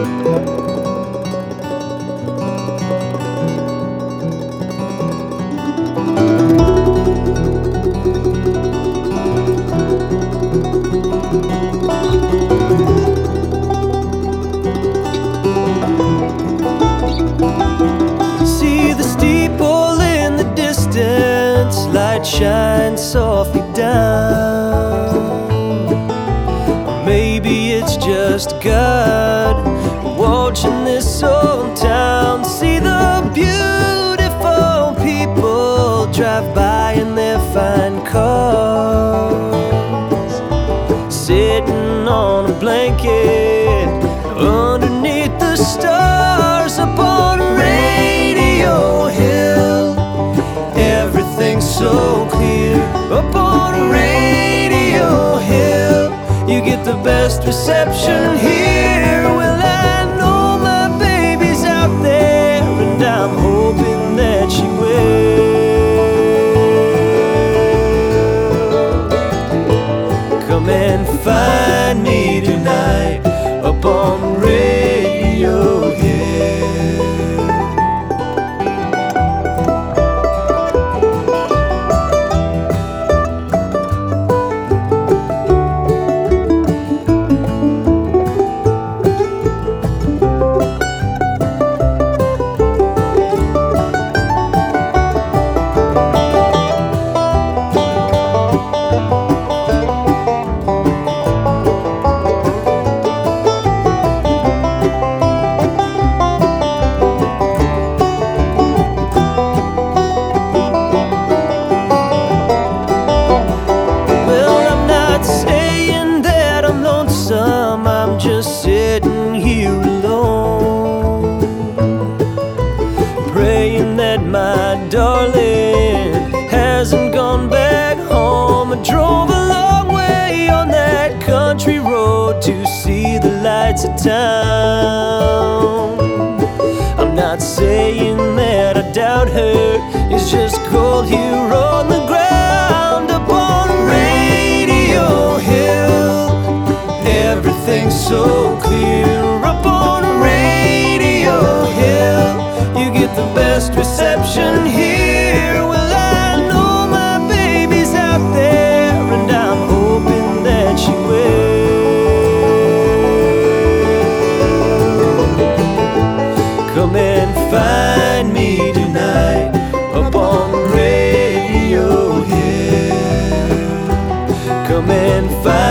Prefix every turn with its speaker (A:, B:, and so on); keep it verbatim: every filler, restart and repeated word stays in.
A: Light shines softly down. Maybe it's just God watching this old town. See the beautiful people drive by in their fine cars, sitting on a blanket underneath the stars upon Radio Hill. Everything's so clear upon Radio Hill. You get the best reception here. Well, I know my baby's out there, and I'm hoping that she will come and find me tonight upon Radio Hill. I'm just sitting here alone, praying that my darling hasn't gone back home. I drove a long way on that country road to see the lights of town. I'm not saying that I doubt her, it's just cold here on the ground upon Radio Hill. Everything's so clear up on Radio Hill. You get the best reception here. Well, I know my baby's out there, and I'm hoping that she will come and find me tonight upon Radio Hill. Come and find